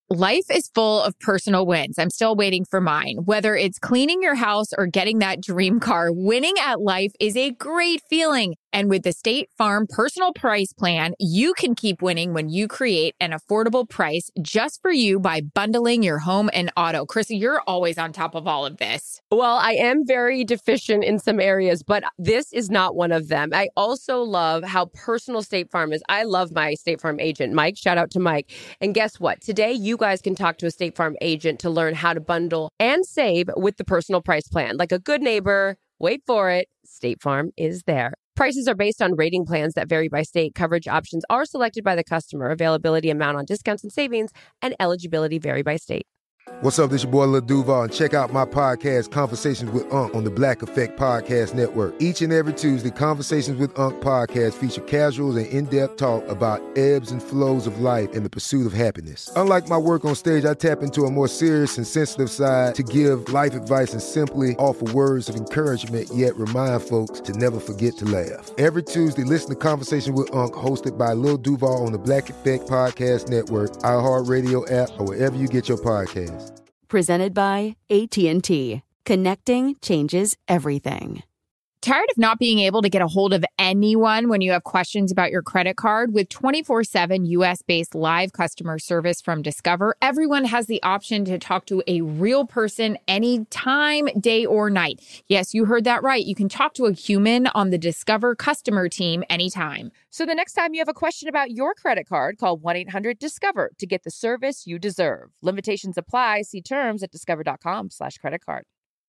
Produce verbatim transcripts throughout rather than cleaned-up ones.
Life is full of personal wins. I'm still waiting for mine. Whether it's cleaning your house or getting that dream car, winning at life is a great feeling. And with the State Farm Personal Price Plan, you can keep winning when you create an affordable price just for you by bundling your home and auto. Krissy, you're always on top of all of this. Well, I am very deficient in some areas, but this is not one of them. I also love how personal State Farm is. I love my State Farm agent, Mike. Shout out to Mike. And guess what? Today, you guys can talk to a State Farm agent to learn how to bundle and save with the Personal Price Plan. Like a good neighbor, wait for it, State Farm is there. Prices are based on rating plans that vary by state. Coverage options are selected by the customer. Availability, amount on discounts and savings, and eligibility vary by state. What's up? This your boy Lil Duval, and check out my podcast, Conversations with Unc, on the Black Effect Podcast Network. Each and every Tuesday, Conversations with Unc podcast feature casual and in-depth talk about ebbs and flows of life and the pursuit of happiness. Unlike my work on stage, I tap into a more serious and sensitive side to give life advice and simply offer words of encouragement, yet remind folks to never forget to laugh. Every Tuesday, listen to Conversations with Unc, hosted by Lil Duval on the Black Effect Podcast Network, iHeartRadio app, or wherever you get your podcasts. Presented by A T and T. Connecting changes everything. Tired of not being able to get a hold of anyone when you have questions about your credit card? With twenty-four seven U S-based live customer service from Discover, everyone has the option to talk to a real person anytime, day or night. Yes, you heard that right. You can talk to a human on the Discover customer team anytime. So the next time you have a question about your credit card, call one eight hundred discover to get the service you deserve. Limitations apply. See terms at discover.com slash credit card.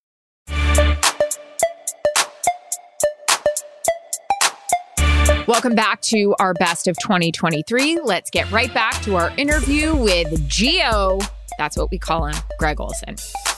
Welcome back to our best of twenty twenty-three. Let's get right back to our interview with G O. That's what we call him, Greg Olsen.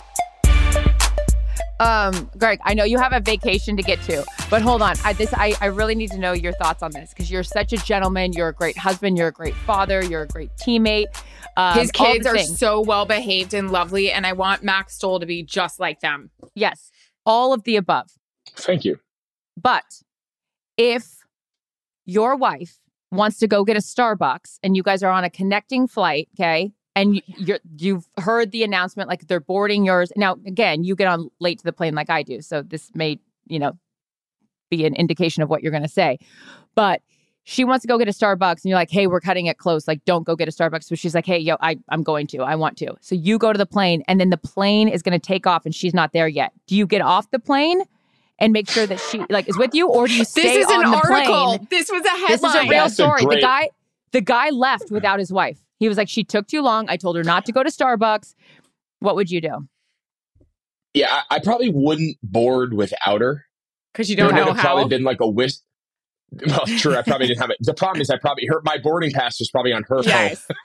Um, Greg, I know you have a vacation to get to, but hold on. I, this, I, I really need to know your thoughts on this because you're such a gentleman. You're a great husband. You're a great father. You're a great teammate. Um, His kids are so well behaved and lovely, and I want Max Stoll to be just like them. Yes, all of the above. Thank you. But if your wife wants to go get a Starbucks and you guys are on a connecting flight, okay? And you, you're, you've heard the announcement, like they're boarding yours. Now, again, you get on late to the plane like I do. So this may, you know, be an indication of what you're going to say. But she wants to go get a Starbucks and you're like, hey, we're cutting it close. Like, don't go get a Starbucks. So she's like, hey, yo, I, I'm going to. I want to. So you go to the plane and then the plane is going to take off and she's not there yet. Do you get off the plane and make sure that she like is with you, or do you stay this is on an the article. plane? This was a headline. This is a real That's a story. great- The guy, the guy left without his wife. He was like, she took too long. I told her not to go to Starbucks. What would you do? Yeah, I, I probably wouldn't board without her. Because you There don't would know have how. probably been like a whisk. Well, true. I probably didn't have it. The problem is, I probably her my boarding pass was probably on her Yes. phone.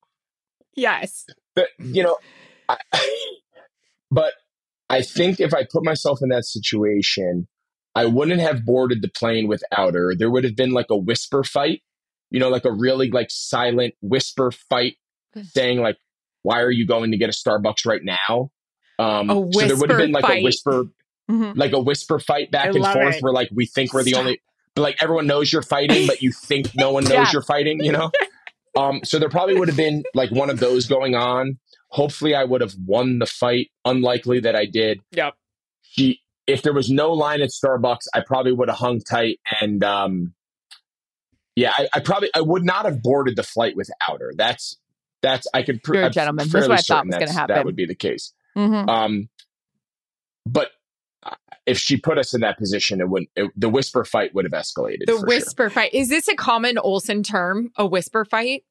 Yes. But you know, I, but I think if I put myself in that situation, I wouldn't have boarded the plane without her. There would have been like a whisper fight, you know, like a really like silent whisper fight, saying like, "Why are you going to get a Starbucks right now?" Um, A so there would have whisper been like fight. a whisper, Mhm. like a whisper fight back I and love forth, it. where like we think we're the Stop. only, but like everyone knows you're fighting, but you think no one knows Yeah. you're fighting, you know. Um, so there probably would have been like one of those going on. Hopefully, I would have won the fight. Unlikely that I did. Yep. She, if there was no line at Starbucks, I probably would have hung tight. And um, yeah, I, I probably I would not have boarded the flight without her. That's that's I could. Pr- You're a I'm gentleman. That's fairly what I thought certain was gonna that's- happen. That would be the case. Mhm. Um, but uh, if she put us in that position, it wouldn't. It, the whisper fight would have escalated. The for whisper fight. Is this a common Olsen term? A whisper fight?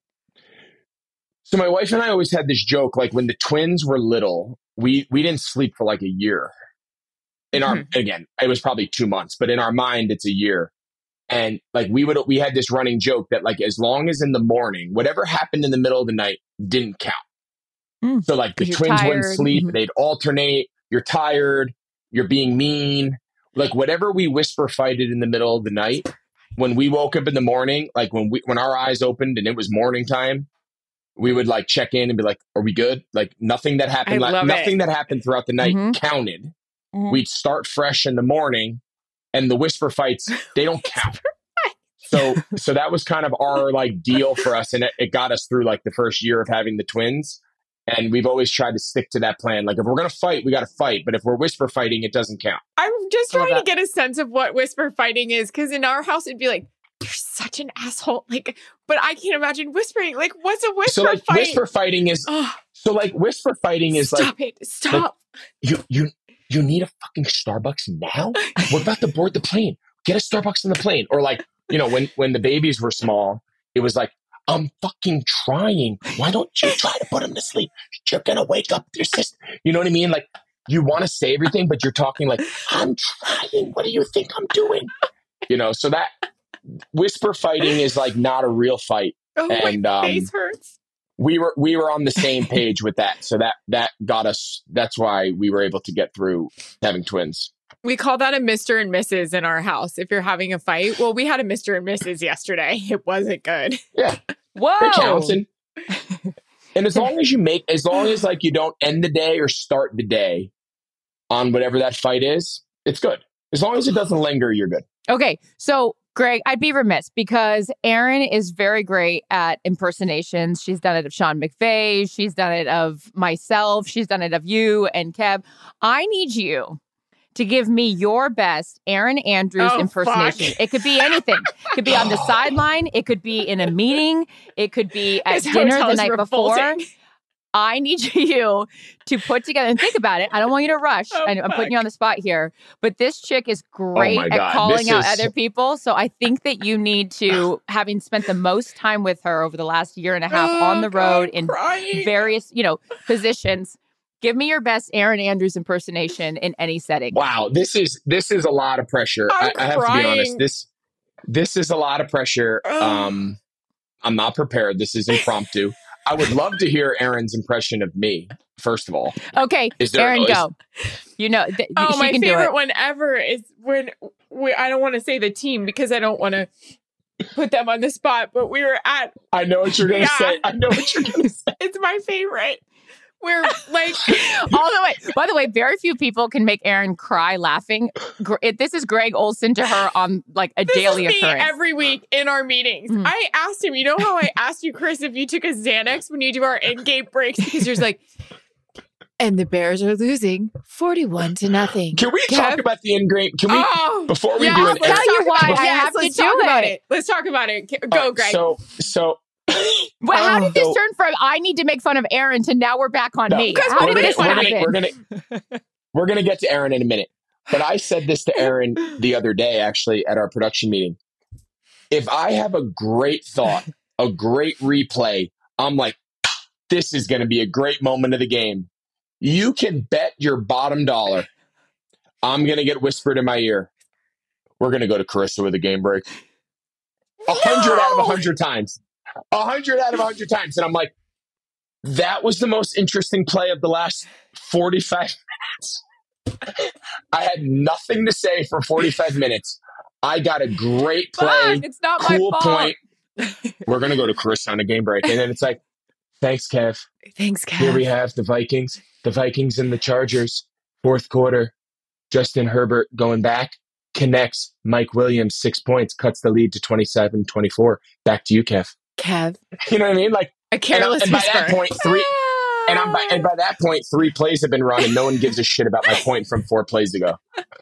So my wife and I always had this joke, like when the twins were little, we we didn't sleep for like a year. In our Mhm. again, it was probably two months, but in our mind, it's a year. And like we would, we had this running joke that like as long as in the morning, whatever happened in the middle of the night didn't count. Mm. So like the 'Cause you're twins wouldn't tired. sleep; Mhm. they'd alternate. You're tired. You're being mean. Like whatever we whisper fighted in the middle of the night, when we woke up in the morning, like when we when our eyes opened and it was morning time, we would like check in and be like, "Are we good?" Like nothing that happened, I la- love nothing it. that happened throughout the night Mhm. counted. Mhm. We'd start fresh in the morning, and the whisper fights they don't count. So, so that was kind of our like deal for us, and it, it got us through like the first year of having the twins. And we've always tried to stick to that plan. Like, if we're going to fight, we got to fight. But if we're whisper fighting, it doesn't count. I'm just I love trying to that. get a sense of what whisper fighting is. Because in our house, it'd be like, you're such an asshole. Like, but I can't imagine whispering. Like, what's a whisper So, like, fight? whisper fighting is, Oh, so, like, whisper fighting is stop like, it. Stop. you, you, you need a fucking Starbucks now? We're about to board the plane. Get a Starbucks on the plane. Or, like, you know, when, when the babies were small, it was like, I'm fucking trying. Why don't you try to put him to sleep? You're going to wake up your sister. You know what I mean? Like, you want to say everything, but you're talking like, I'm trying. What do you think I'm doing? You know, so that whisper fighting is like not a real fight. Oh, and, my um, face hurts. We were, we were on the same page with that. So that, that got us, that's why we were able to get through having twins. We call that a Mister and Missus in our house. If you're having a fight, well, we had a Mister and Missus yesterday. It wasn't good. Yeah. Whoa. It counts. And, and as long as you make, as long as like you don't end the day or start the day on whatever that fight is, it's good. As long as it doesn't linger, you're good. Okay, so Greg, I'd be remiss because Erin is very great at impersonations. She's done it of Sean McVay. She's done it of myself. She's done it of you and Kev. I need you to give me your best Erin Andrews Oh, impersonation. fuck. It could be anything. It could be on the sideline. It could be in a meeting. It could be at This dinner hotel the is night before. revolting. I need you to put together and think about it. I don't want you to rush. Oh, I, I'm fuck. putting you on the spot here, but this chick is great my at God. calling This out is- other people. So I think that you need to, having spent the most time with her over the last year and a half Oh, on the road God, in crying. various, you know, positions. Give me your best Erin Andrews impersonation in any setting. Wow. This is, this is a lot of pressure. I, I'm I have to be crying. honest. This, this is a lot of pressure. Ugh. Um, I'm not prepared. This is impromptu. I would love to hear Erin's impression of me, first of all. Okay, Is there- Erin, is- go. You know, th- Oh, she my can do favorite it. one ever is when we, I don't want to say the team because I don't want to put them on the spot, but we were at, I know what you're going to Yeah. say. I know what you're going to say. it's my favorite. We're like, All the way. By the way, very few people can make Erin cry laughing. Gr- it- This is Greg Olson to her on like a this daily is me occurrence. every week in our meetings. Mhm. I asked him, you know how I asked you, Chris, if you took a Xanax when you do our in-game breaks? Because you're just like, and the Bears are losing forty-one to nothing. Can we Kev? talk about the end game? Can we, Oh, before we yeah, do an let's tell you talk why about I it. have to let's do talk about it. it. Let's talk about it. Go, All right, Greg. So, so Well, how did this So- turn from I need to make fun of Erin to now we're back on No, me? Because How we're did gonna- this we're gonna, happen? we're gonna we're gonna get to Erin in a minute. But I said this to Erin the other day, actually, at our production meeting. If I have a great thought, a great replay, I'm like, this is gonna be a great moment of the game. You can bet your bottom dollar I'm gonna get whispered in my ear. We're gonna go to Carissa with a game break. A hundred out of a hundred times. A hundred out of a hundred times. And I'm like, that was the most interesting play of the last forty-five minutes. I had nothing to say for forty-five minutes. I got a great play, Fuck, it's not cool my fault. point. We're going to go to Chris on a game break. And then it's like, thanks, Kev. Thanks, Kev. Here we have the Vikings, the Vikings and the Chargers. Fourth quarter, Justin Herbert going back, connects Mike Williams, six points, cuts the lead to twenty-seven twenty-four. Back to you, Kev. Kev. You know what I mean? Like, A careless and, I- and by whisper. that point, three, and I'm by, and by that point, three plays have been run, and no one gives a shit about my point from four plays ago.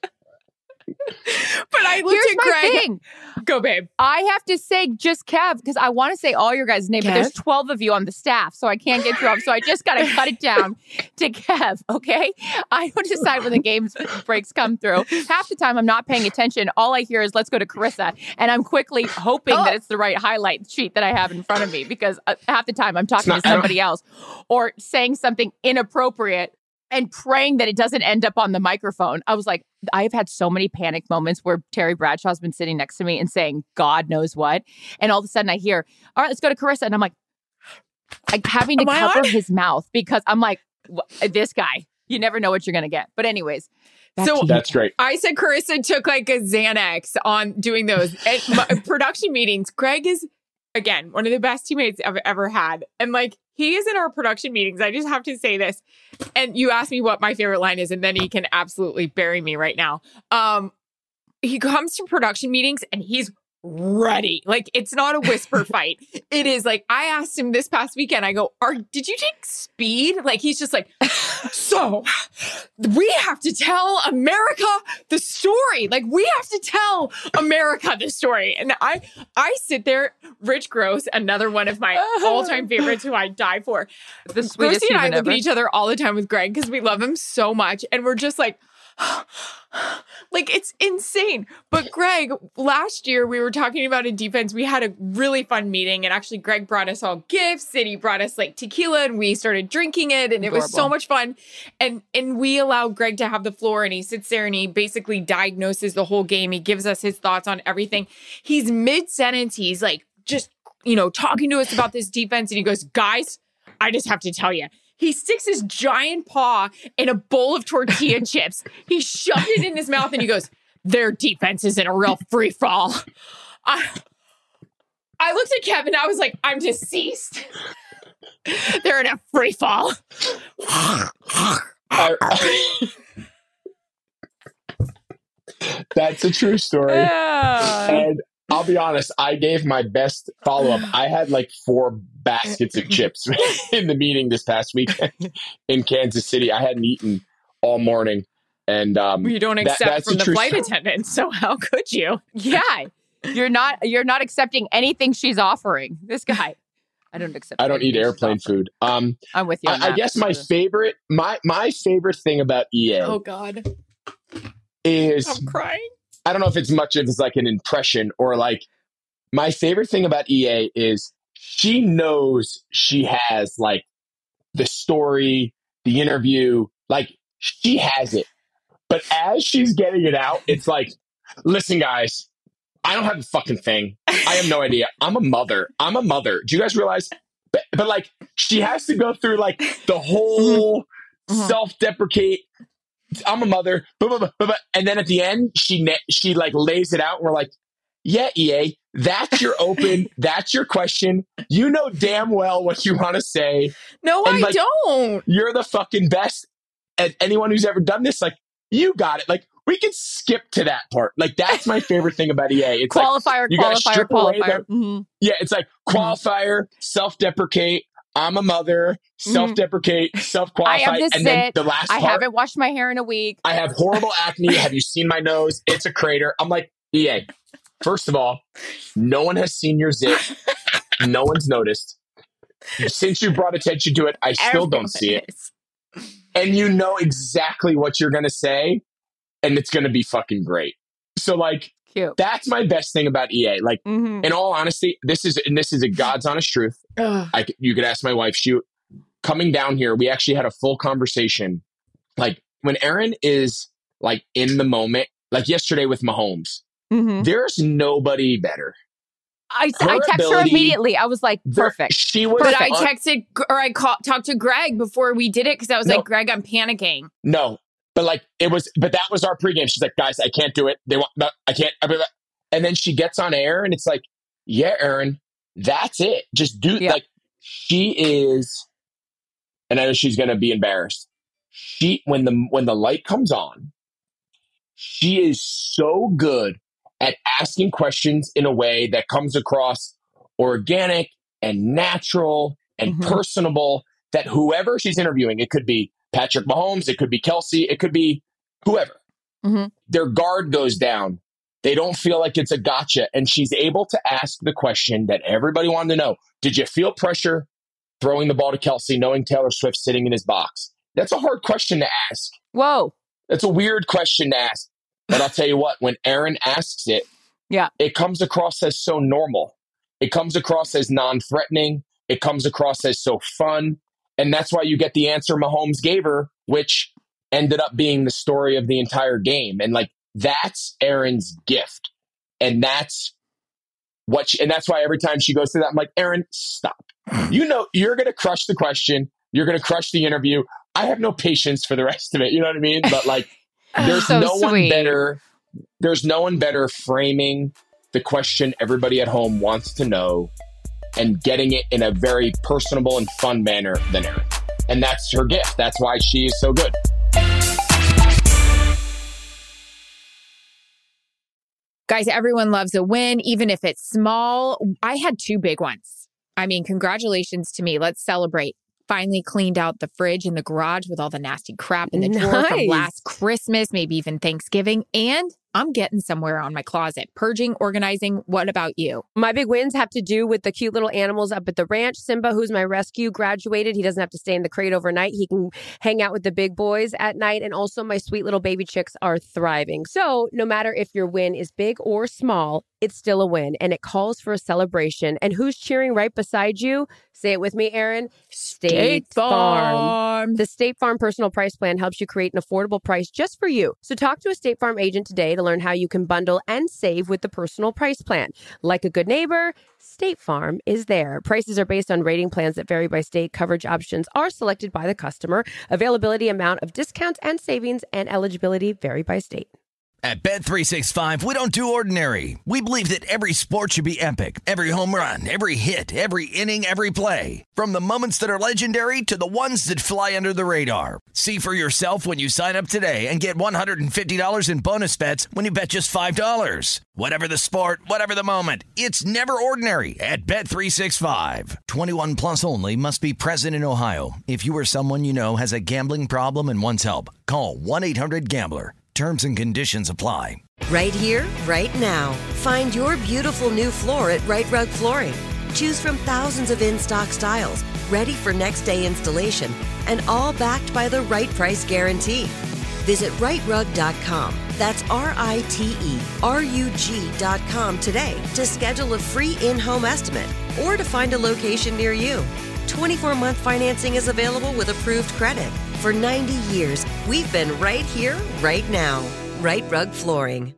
But I looked Here's at my Greg. thing. Go, babe. I have to say just Kev because I want to say all your guys' names, but there's Kev? twelve of you on the staff, so I can't get through them. So I just got to cut it down to Kev, okay? I don't decide when the games breaks come through. Half the time I'm not paying attention. All I hear is let's go to Carissa. And I'm quickly hoping Oh. that it's the right highlight sheet that I have in front of me because uh, half the time I'm talking not- to somebody else or saying something inappropriate and praying that it doesn't end up on the microphone. I was like, I've had so many panic moments where Terry Bradshaw's been sitting next to me and saying, God knows what. And all of a sudden I hear, all right, let's go to Carissa. And I'm like, like having to Am I cover on? his mouth because I'm like, "Wh- this guy, you never know what you're going to get. But anyways, back So- to you. That's great. I said Carissa took like a Xanax on doing those at my- production meetings. Greg is, again, one of the best teammates I've ever had. And like, he is in our production meetings. I just have to say this. And you asked me what my favorite line is, and then he can absolutely bury me right now. Um, he comes to production meetings and he's ready. Like, it's not a whisper fight. It is like, I asked him this past weekend, I go, Are did you take speed? Like, he's just like, so we have to tell America the story. Like, we have to tell America the story. And I I sit there, Rich Gross, another one of my all-time favorites who I die for. The sweetest Grossy and I human look ever. at each other all the time with Greg because we love him so much. And we're just like, like, it's insane. But Greg, last year we were talking about a defense. We had a really fun meeting, and actually Greg brought us all gifts and he brought us like tequila and we started drinking it, and it was so Adorable. much fun. And and we allow Greg to have the floor, and he sits there and he basically diagnoses the whole game. He gives us his thoughts on everything. He's mid-sentence. He's like just, you know, talking to us about this defense, and he goes, guys, I just have to tell you. He sticks his giant paw in a bowl of tortilla chips. He shoved it in his mouth and he goes, their defense is in a real free fall. I, I looked at Kevin. I was like, I'm deceased. They're in a free fall. I- That's a true story. Yeah. And I'll be honest, I gave my best follow-up. I had like four baskets of chips in the meeting this past weekend in Kansas City. I hadn't eaten all morning. And um, You don't that- accept that's from a the true flight story. attendant, so how could you? Yeah. You're not you're not accepting anything she's offering. This guy. I don't accept I don't eat anything she's airplane offering. food. Um, I'm with you. on I, I that. guess my favorite, my my favorite thing about E A Oh, God. is I'm crying. I don't know if it's much of it's like an impression or like my favorite thing about E A is she knows she has like the story, the interview, like she has it. But as she's getting it out, it's like, listen, guys, I don't have the fucking thing. I have no idea. I'm a mother. I'm a mother. Do you guys realize? But, but like she has to go through like the whole Mhm. self-deprecate. I'm a mother, blah, blah, blah, blah, blah. And then at the end, she ne- she like lays it out. And we're like, yeah, E A, that's your open, that's your question. You know damn well what you want to say. No, And, I like, don't. You're the fucking best. And anyone who's ever done this, like, you got it. Like, we can skip to that part. Like, that's my favorite thing about E A. It's Qualifier, like, you gotta qualifier, strip away qualifier. the- Mhm. yeah, it's like qualifier, self-deprecate. I'm a mother, self-deprecate, self-qualify, I have this and then zit. the last I part. haven't washed my hair in a week. I have horrible acne. Have you seen my nose? It's a crater. I'm like, E A, first of all, no one has seen your zit. No one's noticed. Since you brought attention to it, I still Everyone don't see it. is. And you know exactly what you're going to say, and it's going to be fucking great. So, like, Cute. that's my best thing about E A. Like, Mhm. in all honesty, this is and this is a God's honest truth. Ugh. I, c- you could ask my wife. She coming down here, we actually had a full conversation. Like when Erin is like in the moment, like yesterday with Mahomes, Mhm. there's nobody better. I, Her I texted her ability- immediately. I was like, There- perfect. She was. But I on- texted or I call, talked to Greg before we did it because I was No. like, Greg, I'm panicking. no, but like it was. But that was our pregame. She's like, guys, I can't do it. They want. No, I can't. And then she gets on air, and it's like, yeah, Erin, that's it. Just do Yeah. like she is. And I know she's going to be embarrassed. She when the when the light comes on, she is so good at asking questions in a way that comes across organic and natural and Mhm. personable that whoever she's interviewing, it could be Patrick Mahomes, it could be Kelsey, it could be whoever. Mhm. Their guard goes down. They don't feel like it's a gotcha. And she's able to ask the question that everybody wanted to know. Did you feel pressure throwing the ball to Kelsey, knowing Taylor Swift sitting in his box? That's a hard question to ask. Whoa. That's a weird question to ask. But I'll tell you what, when Erin asks it, Yeah. it comes across as so normal. It comes across as non-threatening. It comes across as so fun. And that's why you get the answer Mahomes gave her, which ended up being the story of the entire game. And like, that's Erin's gift. And that's what she, and that's why every time she goes through that, I'm like, Erin, stop. You know, you're going to crush the question. You're going to crush the interview. I have no patience for the rest of it. You know what I mean? But like, there's So no one sweet. better. There's no one better framing the question everybody at home wants to know and getting it in a very personable and fun manner than Erin. And that's her gift. That's why she is so good. Guys, Guys, everyone loves a win, even if it's small. I had two big ones. I mean, congratulations to me. Let's celebrate. Finally cleaned out the fridge in the garage with all the nasty crap in the Nice. drawer from last Christmas, maybe even Thanksgiving. And I'm getting somewhere on my closet. Purging, organizing. What about you? My big wins have to do with the cute little animals up at the ranch. Simba, who's my rescue, graduated. He doesn't have to stay in the crate overnight. He can hang out with the big boys at night. And also my sweet little baby chicks are thriving. So no matter if your win is big or small, it's still a win. And it calls for a celebration. And who's cheering right beside you? Say it with me, Aaron. State, State Farm. Farm. The State Farm Personal Price Plan helps you create an affordable price just for you. So talk to a State Farm agent today to learn how you can bundle and save with the Personal Price Plan. Like a good neighbor, State Farm is there. Prices are based on rating plans that vary by state. Coverage options are selected by the customer. Availability, amount of discounts and savings, and eligibility vary by state. At Bet three sixty-five, we don't do ordinary. We believe that every sport should be epic. Every home run, every hit, every inning, every play. From the moments that are legendary to the ones that fly under the radar. See for yourself when you sign up today and get one hundred fifty dollars in bonus bets when you bet just five dollars. Whatever the sport, whatever the moment, it's never ordinary at Bet three sixty-five. twenty-one plus only. Must be present in Ohio. If you or someone you know has a gambling problem and wants help, call one eight hundred gambler. Terms and conditions apply. Right here, right now. Find your beautiful new floor at Right Rug Flooring. Choose from thousands of in-stock styles, ready for next day installation, and all backed by the right price guarantee. Visit right rug dot com. That's R I T E R U G dot com today to schedule a free in-home estimate or to find a location near you. twenty-four month financing is available with approved credit. For ninety years, we've been right here, right now. Right Rug Flooring.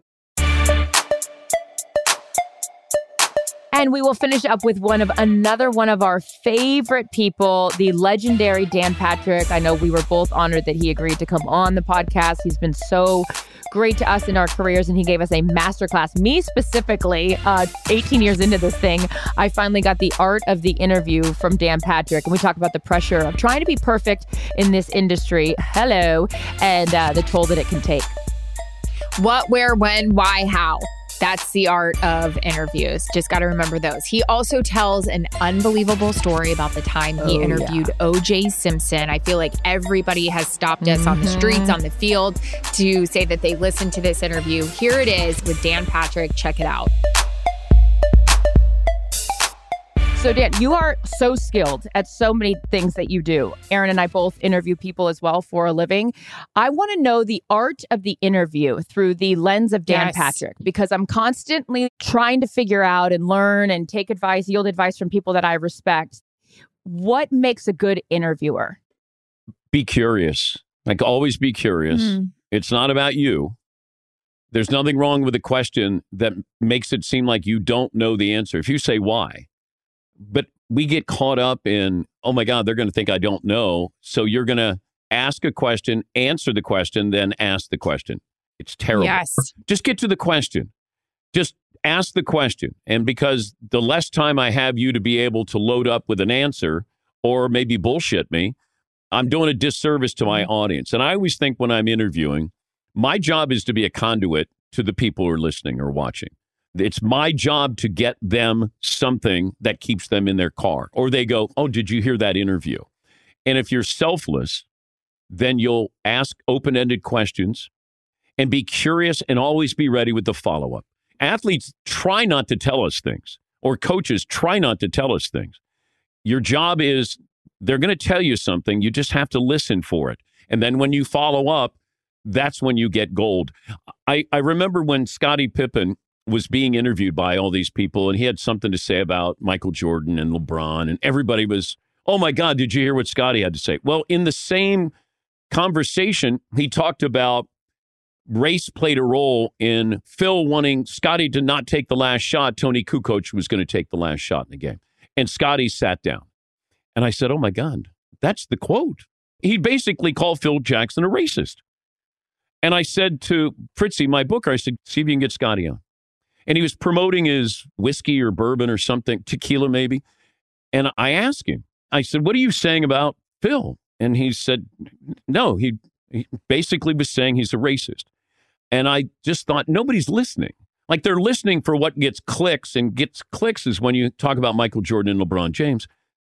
And we will finish up with one of another one of our favorite people, the legendary Dan Patrick. I know we were both honored that he agreed to come on the podcast. He's been so great to us in our careers, and he gave us a masterclass. Me specifically, uh, eighteen years into this thing, I finally got the art of the interview from Dan Patrick, and we talk about the pressure of trying to be perfect in this industry. Hello, and uh, the toll that it can take. What, where, when, why, how. That's the art of interviews. Just got to remember those. He also tells an unbelievable story about the time he Oh, interviewed yeah. O J Simpson. I feel like everybody has stopped us mm-hmm. on the streets, on the field, to say that they listened to this interview. Here it is with Dan Patrick. Check it out. So, Dan, you are so skilled at so many things that you do. Aaron and I both interview people as well for a living. I want to know the art of the interview through the lens of Dan yes. Patrick, because I'm constantly trying to figure out and learn and take advice, yield advice from people that I respect. What makes a good interviewer? Be curious. Like, always be curious. Mm. It's not about you. There's nothing wrong with a question that makes it seem like you don't know the answer. If you say why. But we get caught up in, oh my God, they're going to think I don't know. So you're going to ask a question, answer the question, then ask the question. It's terrible. Yes. Just get to the question. Just ask the question. And because the less time I have you to be able to load up with an answer or maybe bullshit me, I'm doing a disservice to my audience. And I always think when I'm interviewing, my job is to be a conduit to the people who are listening or watching. It's my job to get them something that keeps them in their car. Or they go, oh, did you hear that interview? And if you're selfless, then you'll ask open-ended questions and be curious and always be ready with the follow-up. Athletes try not to tell us things, or coaches try not to tell us things. Your job is, they're going to tell you something. You just have to listen for it. And then when you follow up, that's when you get gold. I, I remember when Scottie Pippen was being interviewed by all these people, and he had something to say about Michael Jordan and LeBron, and everybody was, oh my God, did you hear what Scottie had to say? Well, in the same conversation, he talked about race played a role in Phil wanting Scottie to not take the last shot. Tony Kukoc was going to take the last shot in the game. And Scottie sat down. And I said, oh my God, that's the quote. He basically called Phil Jackson a racist. And I said to Fritzy, my booker, I said, see if you can get Scottie on. And he was promoting his whiskey or bourbon or something, tequila maybe. And I asked him, I said, what are you saying about Phil? And he said, no, he, he basically was saying he's a racist. And I just thought, nobody's listening. Like they're listening for what gets clicks, and gets clicks is when you talk about Michael Jordan and LeBron James,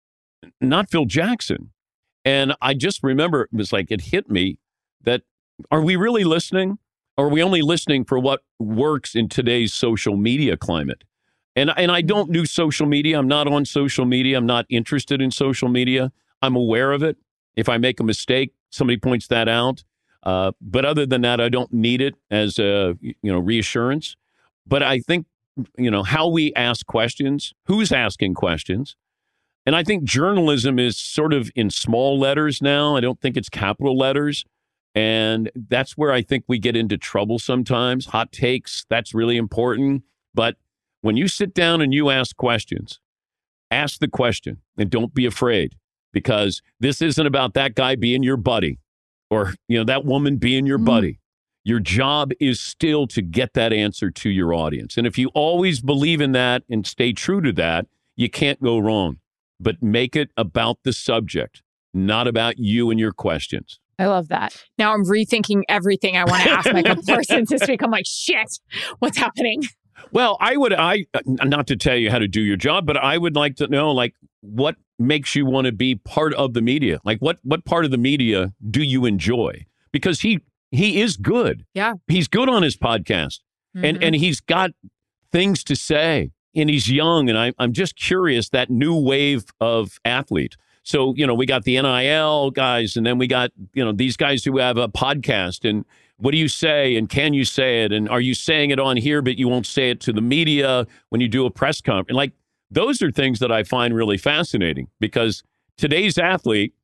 not Phil Jackson. And I just remember it was like, it hit me that, are we really listening? Or are we only listening for what works in today's social media climate? And, and I don't do social media. I'm not on social media. I'm not interested in social media. I'm aware of it. If I make a mistake, somebody points that out. Uh, but other than that, I don't need it as a, you know, reassurance. But I think, you know, how we ask questions, who's asking questions. And I think journalism is sort of in small letters now. I don't think it's capital letters. And that's where I think we get into trouble sometimes. Hot takes, that's really important. But when you sit down and you ask questions, ask the question and don't be afraid, because this isn't about that guy being your buddy or, you know, that woman being your mm. buddy. Your job is still to get that answer to your audience. And if you always believe in that and stay true to that, you can't go wrong. But make it about the subject, not about you and your questions. I love that. Now I'm rethinking everything I want to ask Michael Parsons this week. I'm like, shit, what's happening? Well, I would, I not to tell you how to do your job, but I would like to know, like, what makes you want to be part of the media? Like, what what part of the media do you enjoy? Because he he is good. Yeah. He's good on his podcast. Mm-hmm. And and he's got things to say. And he's young. And I, I'm just curious, that new wave of athlete. So, you know, we got the N I L guys, and then we got, you know, these guys who have a podcast. And what do you say? And can you say it? And are you saying it on here, but you won't say it to the media when you do a press conference? Like, those are things that I find really fascinating, because today's athlete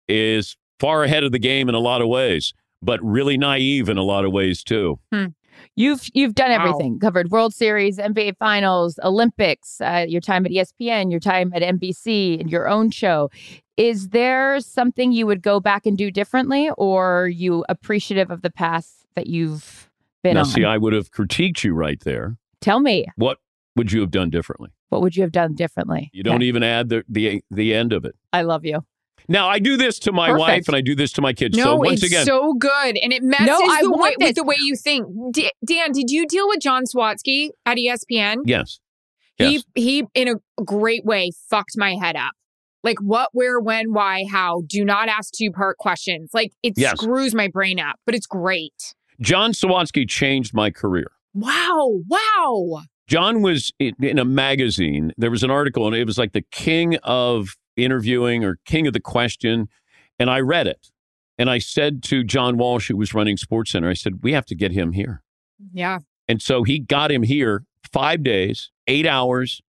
is far ahead of the game in a lot of ways, but really naive in a lot of ways, too. Hmm. You've you've done everything, wow. Covered World Series, N B A Finals, Olympics, uh, your time at E S P N, your time at N B C, and your own show. Is there something you would go back and do differently, or are you appreciative of the path that you've been now, on? See, I would have critiqued you right there. Tell me. What would you have done differently? What would you have done differently? You don't okay. even add the, the the end of it. I love you. Now, I do this to my Perfect. wife, and I do this to my kids. No, so once it's again, so good. And it messes no, I the want way, this. with the way you think. D- Dan, did you deal with John Swatsky at E S P N? Yes. He, yes. he, in a great way, fucked my head up. Like, what, where, when, why, how. Do not ask two-part questions. Like, it yes. screws my brain up, but it's great. John Swatsky changed my career. Wow. Wow. John was in, in a magazine. There was an article, and it was like the king of interviewing or king of the question. And I read it. And I said to John Walsh, who was running SportsCenter, I said, we have to get him here. Yeah. And so he got him here five days, eight hours.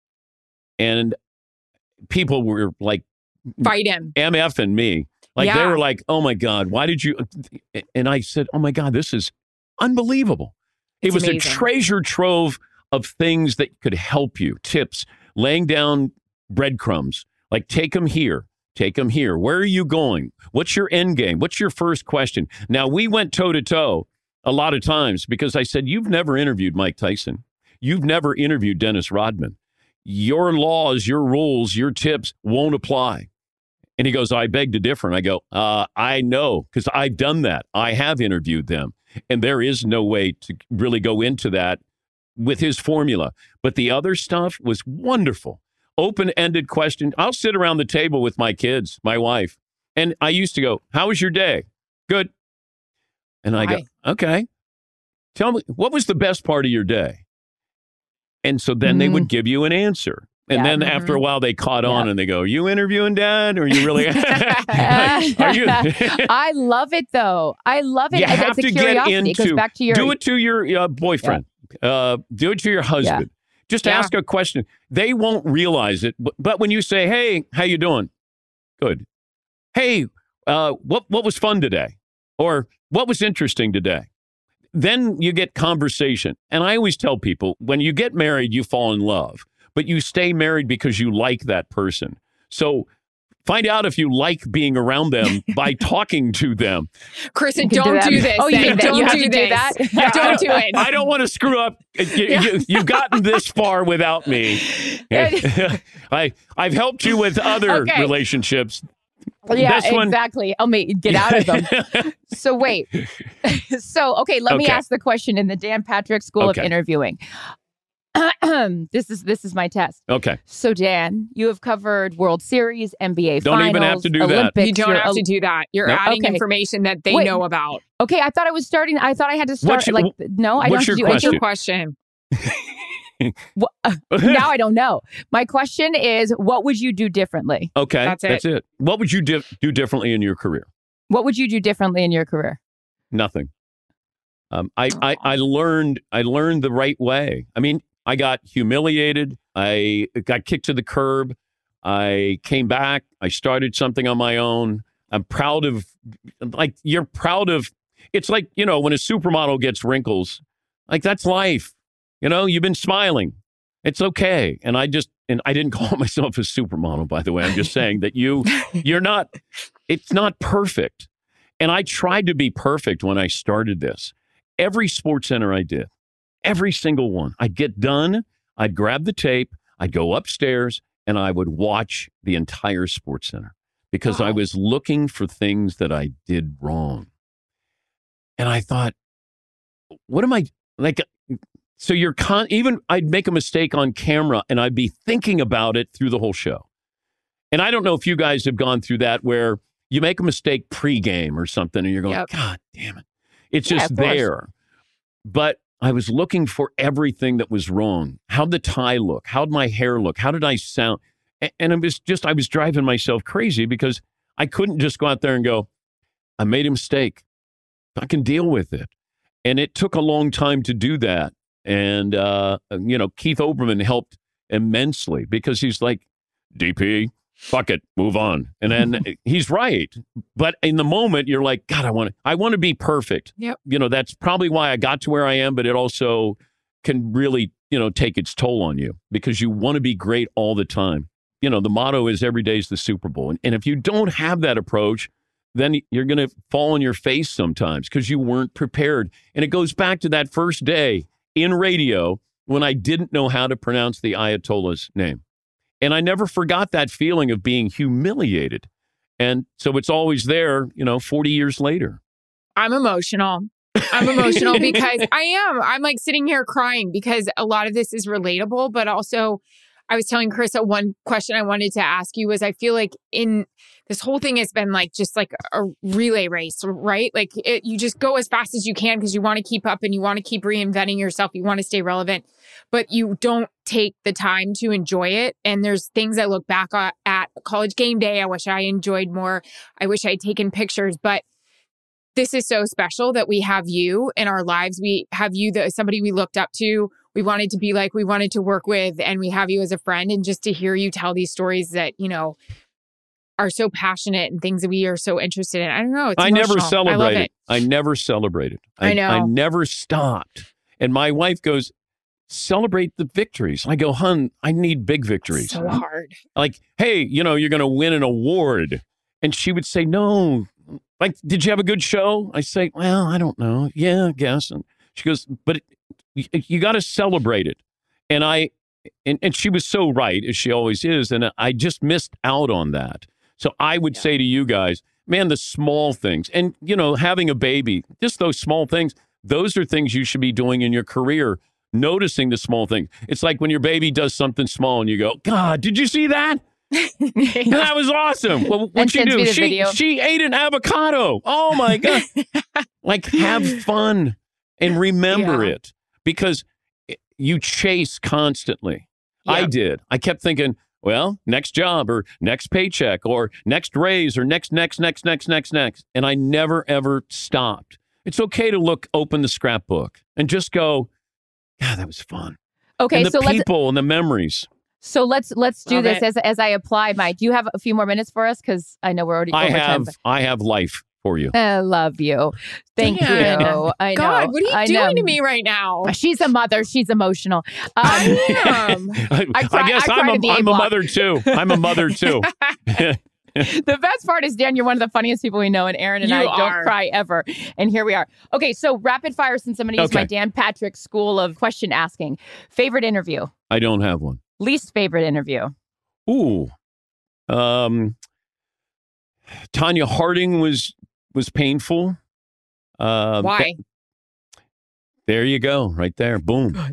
And people were like, fight him. M F and me. Like yeah. they were like, oh my God, why did you? And I said, oh my God, this is unbelievable. It it's was amazing. a treasure trove of things that could help you, tips, laying down breadcrumbs, like take them here. Take them here. Where are you going? What's your end game? What's your first question? Now, we went toe-to-toe a lot of times because I said, you've never interviewed Mike Tyson. You've never interviewed Dennis Rodman. Your laws, your rules, your tips won't apply. And he goes, I beg to differ. And I go, uh, I know, because I've done that. I have interviewed them. And there is no way to really go into that with his formula. But the other stuff was wonderful. Open-ended question. I'll sit around the table with my kids, my wife, and I used to go, how was your day? Good. And I Hi. go, okay. Tell me, what was the best part of your day? And so then mm-hmm. they would give you an answer. And yeah, then mm-hmm. after a while, they caught on yeah. and they go, you interviewing Dad? Or you really? Are you? I love it, though. I love it. You it's have a to curiosity. get into, it goes back to your, do it to your uh, boyfriend. Yeah. Uh, do it to your husband. Yeah. Just yeah. ask a question. They won't realize it. But, but when you say, hey, how you doing? Good. Hey, uh, what what was fun today? Or what was interesting today? Then you get conversation. And I always tell people, when you get married, you fall in love. But you stay married because you like that person. So find out if you like being around them by talking to them. Kristen, don't do, do this. Oh, you, don't you have do to this. do that? Yeah, don't do it. I don't want to screw up. You, yeah. you, you've gotten this far without me. I, I've helped you with other okay. relationships. Yeah, this one, exactly. Oh, mate, get out of them. So wait. so, okay, let okay. me ask the question in the Dan Patrick School okay. of Interviewing. this is this is my test. Okay. So, Dan, you have covered World Series, N B A Don't Finals, even have to do that. Olympics. You don't You're have a- to do that. You're No. adding Okay. information that they Wait. know about. Okay, I thought I was starting. I thought I had to start. What's your- like, no, I don't what's have to your do What's anything. your question? Wha- uh, now I don't know. My question is, what would you do differently? Okay. That's it. That's it. What would you di- do differently in your career? What would you do differently in your career? Nothing. Um, I, I, I learned I learned the right way. I mean, I got humiliated. I got kicked to the curb. I came back. I started something on my own. I'm proud of, like, you're proud of, it's like, you know, when a supermodel gets wrinkles, like, that's life. You know, you've been smiling. It's okay. And I just, and I didn't call myself a supermodel, by the way. I'm just saying that you, you're not, it's not perfect. And I tried to be perfect when I started this. Every Sports Center I did, every single one, I'd get done, I'd grab the tape, I'd go upstairs, and I would watch the entire Sports Center because Wow. I was looking for things that I did wrong. And I thought, what am I, like, so you're, con- even I'd make a mistake on camera and I'd be thinking about it through the whole show. And I don't know if you guys have gone through that where you make a mistake pregame or something and you're going, Yep. God damn it. It's Yeah, just of course. there. But I was looking for everything that was wrong. How'd the tie look? How'd my hair look? How did I sound? A- And it was just, I was driving myself crazy because I couldn't just go out there and go, I made a mistake. I can deal with it. And it took a long time to do that. And, uh, you know, Keith Olbermann helped immensely because he's like, D P, fuck it, move on. And then he's right. But in the moment, you're like, God, I want to, I want to be perfect. Yep. You know, that's probably why I got to where I am, but it also can really, you know, take its toll on you because you want to be great all the time. You know, the motto is every day's the Super Bowl. And, and if you don't have that approach, then you're going to fall on your face sometimes because you weren't prepared. And it goes back to that first day in radio when I didn't know how to pronounce the Ayatollah's name. And I never forgot that feeling of being humiliated. And so it's always there, you know, forty years later. I'm emotional. I'm emotional because I am. I'm like sitting here crying because a lot of this is relatable, but also I was telling Carissa one question I wanted to ask you was I feel like in this whole thing has been like just like a relay race, right? Like it, you just go as fast as you can because you want to keep up and you want to keep reinventing yourself. You want to stay relevant, but you don't take the time to enjoy it. And there's things I look back at, at College Game Day. I wish I enjoyed more. I wish I'd taken pictures, but this is so special that we have you in our lives. We have you, the somebody we looked up to. We wanted to be like, we wanted to work with, and we have you as a friend. And just to hear you tell these stories that, you know, are so passionate and things that we are so interested in. I don't know. It's I never emotional. I love celebrated. it. I never celebrated. I know. I never stopped. And my wife goes, celebrate the victories. I go, hun, I need big victories. So hard. Like, hey, you know, you're going to win an award. And she would say, no. Like, did you have a good show? I say, well, I don't know. Yeah, I guess. And she goes, but it, you, you got to celebrate it. And I, and, and she was so right, as she always is. And I just missed out on that. So I would say to you guys, man, the small things and, you know, having a baby, just those small things, those are things you should be doing in your career, noticing the small things. It's like when your baby does something small and you go, God, did you see that? That was awesome. Well, And what'd she sends me do? the She, video. she ate an avocado. Oh, my God. Like, have fun and remember Yeah. it because you chase constantly. I Yeah. did. I kept thinking, well, next job or next paycheck or next raise or next, next, next, next, next, next. And I never, ever stopped. It's okay to look, open the scrapbook and just go, God, that was fun. Okay, and the so let's people and the memories. so let's let's do Love this it. as as I apply my. Do you have a few more minutes for us? Because I know we're already. I over time. have, I have life for you. I love you. Thank Dan. you. I know. God, what are you I doing know. to me right now? She's a mother. She's emotional. Um, I am. I, I cry- guess I I'm, cried at the a, I'm a A-block. mother too. I'm a mother too. The best part is, Dan, you're one of the funniest people we know, and Aaron and You I don't are. cry ever. And here we are. Okay, so rapid fire, since I'm going to use Okay. my Dan Patrick school of question asking. Favorite interview? I don't have one. Least favorite interview? Ooh. Um, Tanya Harding was was painful. Um, Why? th- there you go, right there. Boom.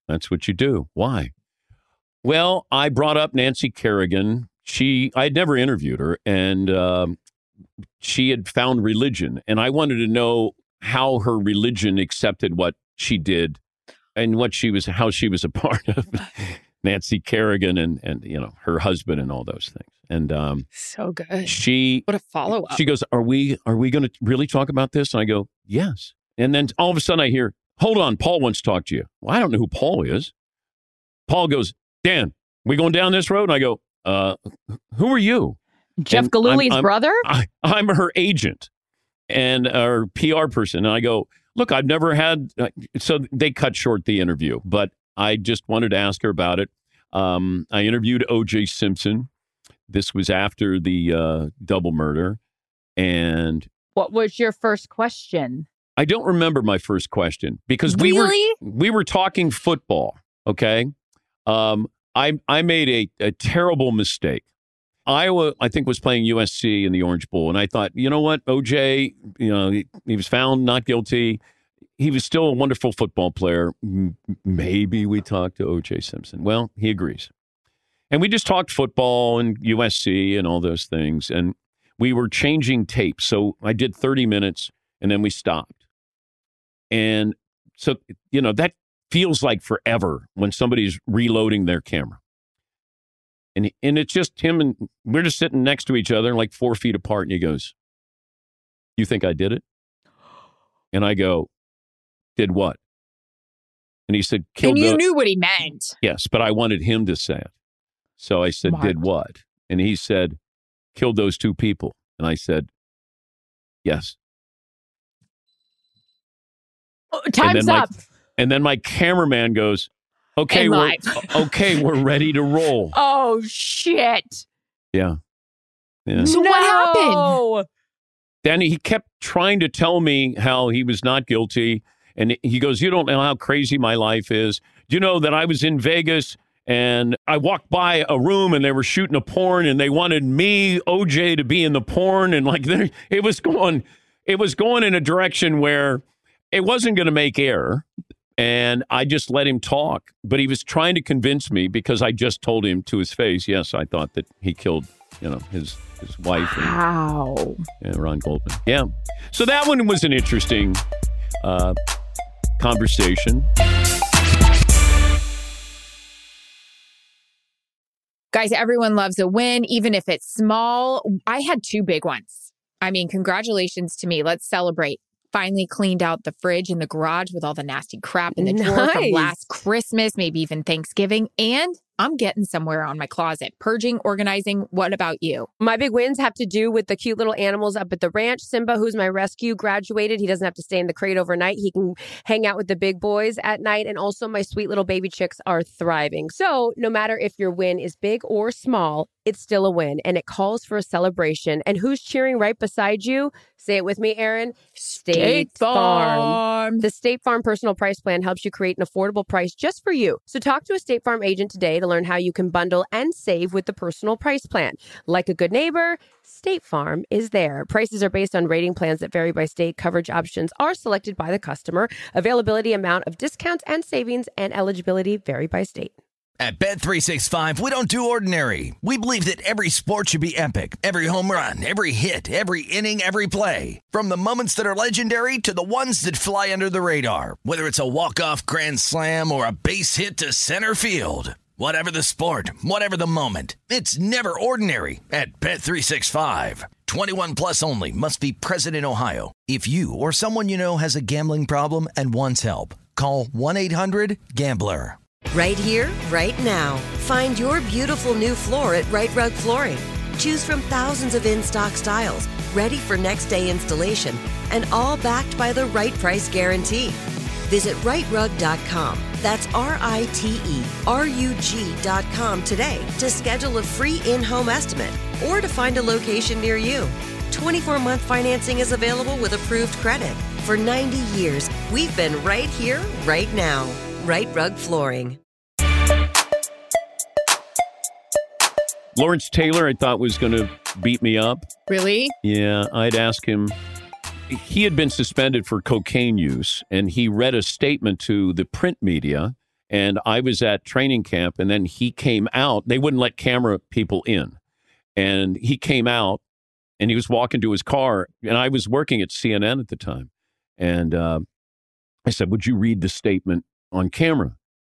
That's what you do. Why? Well, I brought up Nancy Kerrigan. She, I'd never interviewed her, and um, she had found religion, and I wanted to know how her religion accepted what she did and what she was, how she was a part of Nancy Kerrigan and, and, you know, her husband and all those things. And um, so good. She, what a follow up. She goes, are we, are we going to really talk about this? And I go, yes. And then all of a sudden I hear, hold on, Paul wants to talk to you. Well, I don't know who Paul is. Paul goes, Dan, we going down this road? And I go, uh, who are you? Jeff And Galooly's I'm- I'm- brother? I, I'm her agent and our P R person. And I go, look, I've never had, uh, so they cut short the interview, but I just wanted to ask her about it. Um, I interviewed O J Simpson. This was after the uh, double murder. And What was your first question? I don't remember my first question because we Really? were we were talking football. Okay, um, I I made a, a terrible mistake. Iowa, I think, was playing U S C in the Orange Bowl, and I thought, you know what, O J, you know, he, he was found not guilty. He was still a wonderful football player. M- Maybe we talk to O J Simpson. Well, he agrees, and we just talked football and U S C and all those things, and we were changing tapes. So I did thirty minutes, and then we stopped. And so, you know, that feels like forever when somebody's reloading their camera. And and it's just him, and we're just sitting next to each other, like four feet apart. And he goes, "You think I did it?" And I go, "Did what?" And he said, "Killed And you the-" knew what he meant. Yes, but I wanted him to say it. So I said, Smart. "Did what?" And he said, "Killed those two people." And I said, "Yes." Oh, And time's then my- up. And then my cameraman goes, "Okay, And we're live. okay, we're ready to roll." Oh, shit. Yeah. Yeah. So what happened? No. Then he kept trying to tell me how he was not guilty. And he goes, "You don't know how crazy my life is. Do you know that I was in Vegas and I walked by a room and they were shooting a porn and they wanted me, O J, to be in the porn?" And like there- it was going, it was going in a direction where it wasn't going to make air. And I just let him talk. But he was trying to convince me because I just told him to his face, yes, I thought that he killed, you know, his his wife. And, Wow. yeah, Ron Goldman. Yeah. So that one was an interesting uh, conversation. Guys, everyone loves a win, even if it's small. I had two big ones. I mean, congratulations to me. Let's celebrate. Finally cleaned out the fridge in the garage with all the nasty crap in the drawer from Nice. last Christmas, maybe even Thanksgiving. And I'm getting somewhere on my closet. Purging, organizing. What about you? My big wins have to do with the cute little animals up at the ranch. Simba, who's my rescue, graduated. He doesn't have to stay in the crate overnight. He can hang out with the big boys at night. And also, my sweet little baby chicks are thriving. So, no matter if your win is big or small, it's still a win. And it calls for a celebration. And who's cheering right beside you? Say it with me, Aaron. State Farm. The State Farm Personal Price Plan helps you create an affordable price just for you. So talk to a State Farm agent today to learn how you can bundle and save with the Personal Price Plan. Like a good neighbor, State Farm is there. Prices are based on rating plans that vary by state. Coverage options are selected by the customer. Availability, amount of discounts and savings, and eligibility vary by state. At Bet three sixty-five, we don't do ordinary. We believe that every sport should be epic. Every home run, every hit, every inning, every play. From the moments that are legendary to the ones that fly under the radar. Whether it's a walk-off grand slam or a base hit to center field. Whatever the sport, whatever the moment. It's never ordinary at Bet three sixty-five. twenty-one plus only. Must be present in Ohio. If you or someone you know has a gambling problem and wants help, call one eight hundred gambler. Right here, right now. Find your beautiful new floor at Right Rug Flooring. Choose from thousands of in-stock styles, ready for next day installation, and all backed by the right price guarantee. Visit right rug dot com. That's R I T E R U G dot com today to schedule a free in-home estimate or to find a location near you. twenty-four month financing is available with approved credit. For ninety years, we've been right here, right now. Right Rug Flooring. Lawrence Taylor, I thought, was going to beat me up. Really? Yeah, I'd ask him. He had been suspended for cocaine use, and he read a statement to the print media, And I was at training camp, and then he came out. They wouldn't let camera people in. And he came out, and he was walking to his car, and I was working at C N N at the time. And uh, I said, would you read the statement on camera?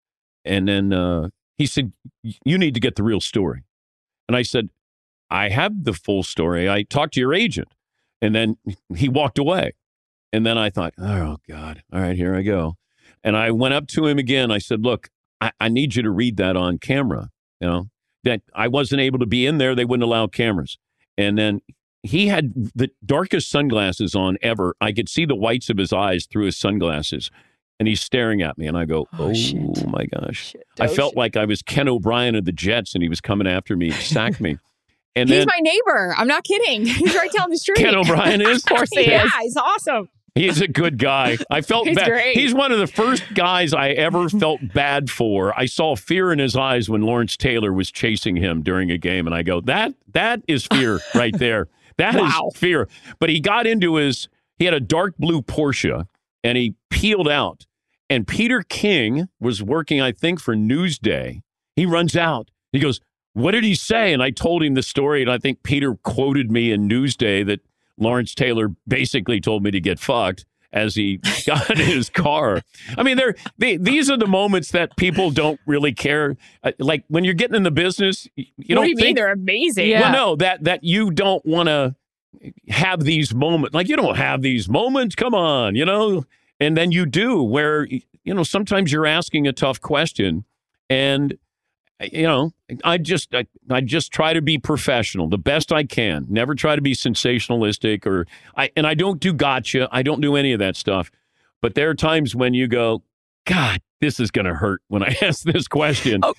And then uh, he said, you need to get the real story. And I said, I have the full story. I talked to your agent. And then he walked away. And then I thought, oh, God. All right, here I go. And I went up to him again. I said, look, I, I need you to read that on camera. You know, that I wasn't able to be in there. They wouldn't allow cameras. And then he had the darkest sunglasses on ever. I could see the whites of his eyes through his sunglasses. And he's staring at me. And I go, oh, oh my gosh. Shit. I felt shit. like I was Ken O'Brien of the Jets, and he was coming after me to sack me. And He's then, my neighbor. I'm not kidding. He's right down the street. Ken O'Brien is? Of course he yeah, is. Yeah, he's awesome. He's a good guy. I felt He's bad. great. He's one of the first guys I ever felt bad for. I saw fear in his eyes when Lawrence Taylor was chasing him during a game, and I go, that that is fear right there. That Wow. is fear. But he got into his, he had a dark blue Porsche, and he peeled out. And Peter King was working, I think, for Newsday. He runs out. He goes, what did he say? And I told him the story, and I think Peter quoted me in Newsday that Lawrence Taylor basically told me to get fucked as he got in his car. I mean, they're, they, these are the moments that people don't really care. Uh, like when you're getting in the business, you What don't do you think, mean? They're amazing. Yeah. well, no, that, that you don't want to have these moments. Like you don't have these moments. Come on, you know? And then you do where, you know, sometimes you're asking a tough question and, you know, I just I, I just try to be professional the best I can. Never try to be sensationalistic or I and I don't do gotcha. I don't do any of that stuff. But there are times when you go, God, this is going to hurt when I ask this question. Oh.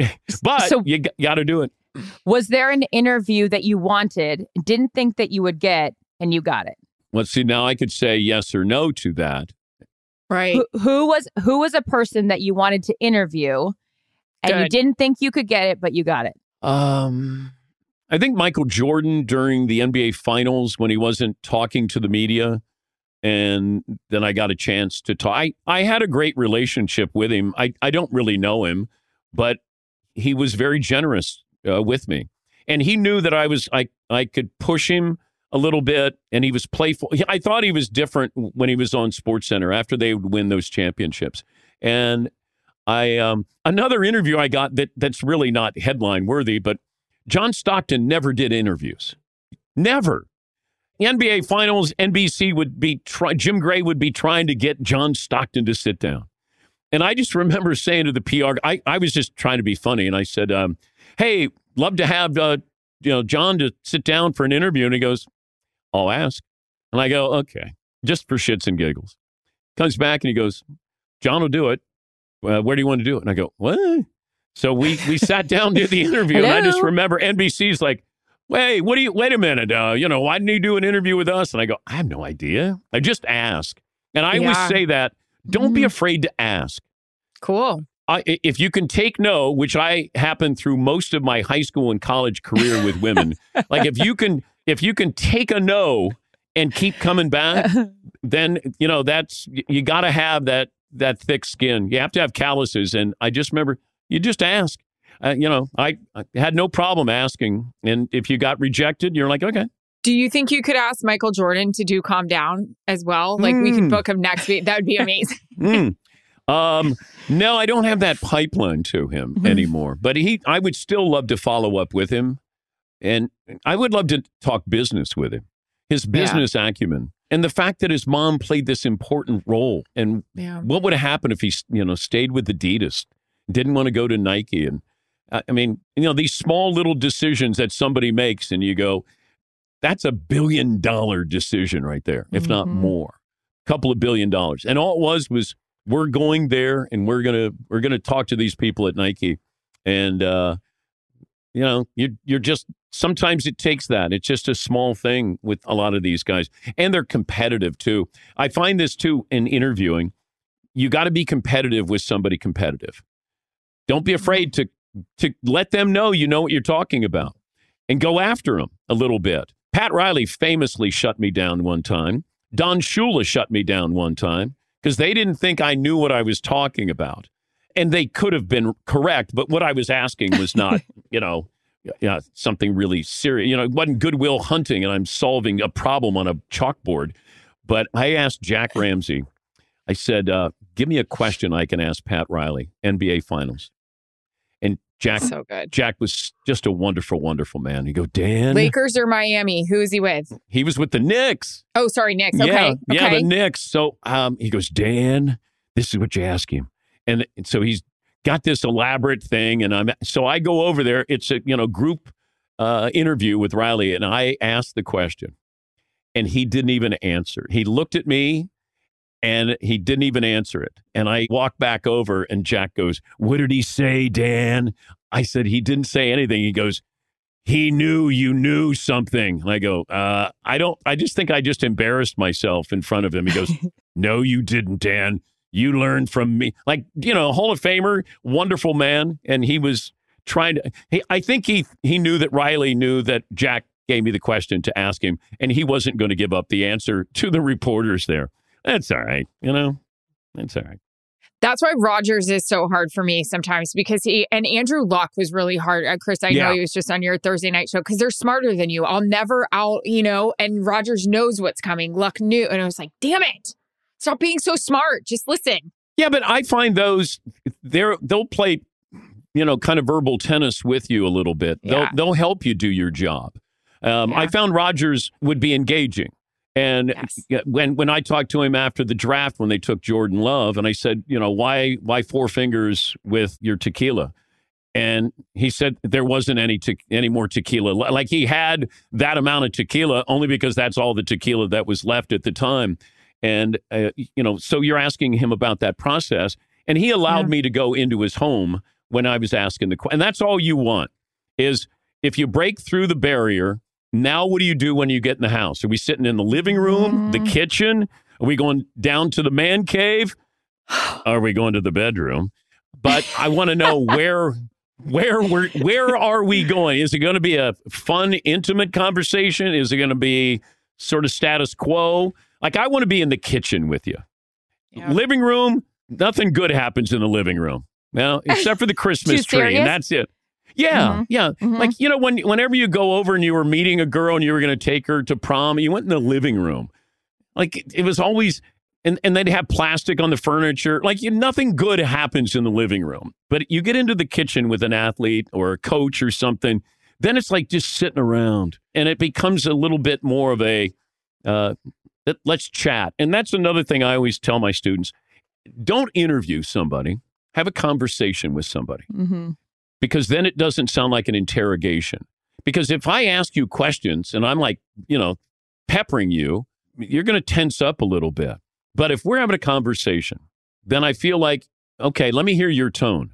But So- you got to do it. Was there an interview that you wanted, didn't think that you would get, and you got it? Let's see. Now I could say yes or no to that. Right. Who, who was who was a person that you wanted to interview, and you Good. didn't think you could get it, but you got it? Um, I think Michael Jordan during the N B A Finals when he wasn't talking to the media, and then I got a chance to talk. I, I had a great relationship with him. I, I don't really know him, but he was very generous uh, with me, and he knew that I was I I could push him a little bit, and he was playful. I thought he was different when he was on SportsCenter after they would win those championships, and. I um, another interview I got that that's really not headline worthy, but John Stockton never did interviews. Never. The N B A Finals, N B C would be try, Jim Gray would be trying to get John Stockton to sit down. And I just remember saying to the P R, I, I was just trying to be funny, and I said, um, hey, love to have uh, you know John to sit down for an interview. And he goes, I'll ask. And I go, okay, just for shits and giggles. Comes back and he goes, John will do it. Uh, where do you want to do it? And I go, what? So we we sat down, did the interview, and I just remember N B C's like, wait, what do you, wait a minute, uh, you know, why didn't you do an interview with us? And I go, I have no idea. I just ask. And I Yeah. always say that, don't be Mhm. afraid to ask. Cool. I, if you can take no, which I happened through most of my high school and college career with women, like if you can, if you can take a no and keep coming back, then, you know, that's, you got to have that, that thick skin. You have to have calluses. And I just remember you just ask, uh, you know, I, I had no problem asking. And if you got rejected, you're like, okay. Do you think you could ask Michael Jordan to do Calm Down as well? Like we could Mm. book him next week. That would be amazing. Mm. Um, no, I don't have that pipeline to him anymore, but he, I would still love to follow up with him. And I would love to talk business with him, his business acumen, and the fact that his mom played this important role. And Yeah. what would have happened if he, you know, stayed with Adidas, didn't want to go to Nike? And uh, I mean, you know, these small little decisions that somebody makes, and you go, that's a billion dollar decision right there, if not Mhm. more, a couple of billion dollars. And all it was was, we're going there, and we're gonna we're gonna talk to these people at Nike, and uh, you know, you you're just sometimes it takes that. It's just a small thing with a lot of these guys, and they're competitive too. I find this too in interviewing. You got to be competitive with somebody competitive. Don't be afraid to to let them know you know what you're talking about, and go after them a little bit. Pat Riley famously shut me down one time. Don Shula shut me down one time, because they didn't think I knew what I was talking about. and they could have been correct, but what I was asking was not, you know, yeah, something really serious. You know, it wasn't Goodwill Hunting and I'm solving a problem on a chalkboard. But I asked Jack Ramsey, I said, uh, give me a question I can ask Pat Riley, N B A Finals. And Jack, so good. Jack was just a wonderful, wonderful man. He go, Dan. Lakers or Miami? Who is he with? He was with the Knicks. Oh, sorry, Knicks. Okay. Yeah, yeah, okay. the Knicks. So um, he goes, Dan, this is what you ask him. And so he's got this elaborate thing. And I'm so I go over there. It's a you know group uh, interview with Riley. And I asked the question. And he didn't even answer. He looked at me. And he didn't even answer it. And I walked back over and Jack goes, what did he say, Dan? I said, he didn't say anything. He goes, he knew you knew something. And I go, uh, I don't, I just think I just embarrassed myself in front of him. He goes, no, you didn't, Dan. You learned from me. Like, you know, Hall of Famer, wonderful man. And he was trying to, he, I think he, he knew that Riley knew that Jack gave me the question to ask him. And he wasn't going to give up the answer to the reporters there. That's all right. You know, that's all right. That's why Rodgers is so hard for me sometimes because he and Andrew Luck was really hard. Uh, Chris, I Yeah. know he was just on your Thursday night show because they're smarter than you. I'll never out, you know, and Rodgers knows what's coming. Luck knew. And I was like, damn it. Stop being so smart. Just listen. Yeah, but I find those, they're, they'll play, you know, kind of verbal tennis with you a little bit. Yeah. They'll, they'll help you do your job. Um, Yeah. I found Rodgers would be engaging. And Yes. when when I talked to him after the draft, when they took Jordan Love, and I said, you know, why why four fingers with your tequila? And he said there wasn't any te- any more tequila. Like he had that amount of tequila only because that's all the tequila that was left at the time. And, uh, you know, so you're asking him about that process. And he allowed Yeah. me to go into his home when I was asking the question. And that's all you want is if you break through the barrier. Now, what do you do when you get in the house? Are we sitting in the living room, the kitchen? Are we going down to the man cave? Are we going to the bedroom? But I want to know where, where, where, where are we going? Is it going to be a fun, intimate conversation? Is it going to be sort of status quo? Like I want to be in the kitchen with you. Yeah. Living room, nothing good happens in the living room. Well, except for the Christmas Too tree, serious? and that's it. Yeah, Mhm. yeah. Mhm. Like, you know, when whenever you go over and you were meeting a girl and you were going to take her to prom, you went in the living room. Like, it was always, and, and they'd have plastic on the furniture. Like, you, nothing good happens in the living room. But you get into the kitchen with an athlete or a coach or something, then it's like just sitting around. And it becomes a little bit more of a, uh, let, let's chat. And that's another thing I always tell my students. Don't interview somebody. Have a conversation with somebody. Mm-hmm. Because then it doesn't sound like an interrogation. Because if I ask you questions and I'm like, you know, peppering you, you're going to tense up a little bit. But if we're having a conversation, then I feel like, okay, let me hear your tone.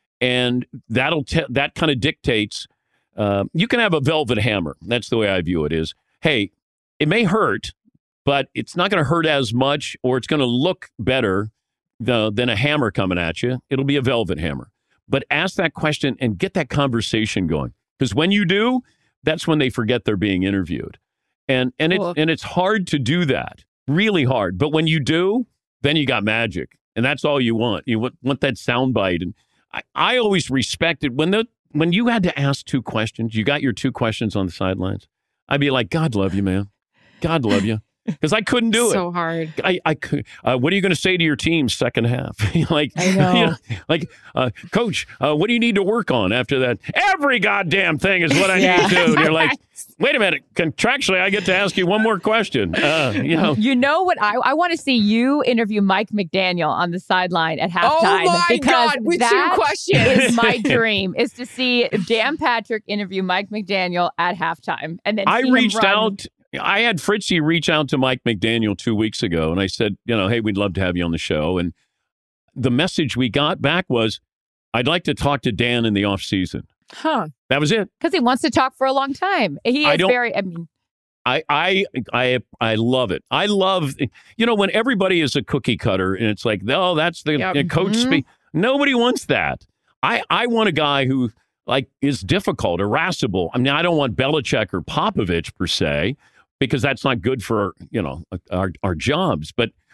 And that'll te- that kind of dictates, uh, you can have a velvet hammer. That's the way I view it is, hey, it may hurt, but it's not going to hurt as much or it's going to look better uh, than a hammer coming at you. It'll be a velvet hammer. But ask that question and get that conversation going. Because when you do, that's when they forget they're being interviewed. And and Cool. it's and it's hard to do that. Really hard. But when you do, then you got magic. And that's all you want. You want, want that soundbite. And I, I always respected when the when you had to ask two questions, you got your two questions on the sidelines. I'd be like, God love you, man. God love you. Because I couldn't do it. So hard. I, I could. Uh, what are you going to say to your team second half? like, I know. you know, like, uh, coach, uh, what do you need to work on after that? Every goddamn thing is what I Yeah. need to do. And you're like, wait a minute. Contractually, I get to ask you one more question. Uh, you know, You know what? I, I want to see you interview Mike McDaniel on the sideline at halftime. Oh my because God, with two that questions. is my dream, is to see Dan Patrick interview Mike McDaniel at halftime. And then I see him reached run. out. I had Fritzy reach out to Mike McDaniel two weeks ago, and I said, you know, hey, we'd love to have you on the show. And the message we got back was, I'd like to talk to Dan in the off season. Huh. That was it. Because he wants to talk for a long time. He I is don't- very, I mean, I, I, I, I love it. I love, you know, when everybody is a cookie cutter and it's like, oh, that's the Yep. the coach Mhm. speak. Nobody wants that. I, I want a guy who like is difficult, irascible. I mean, I don't want Belichick or Popovich per se, because that's not good for, you know, our, our jobs. But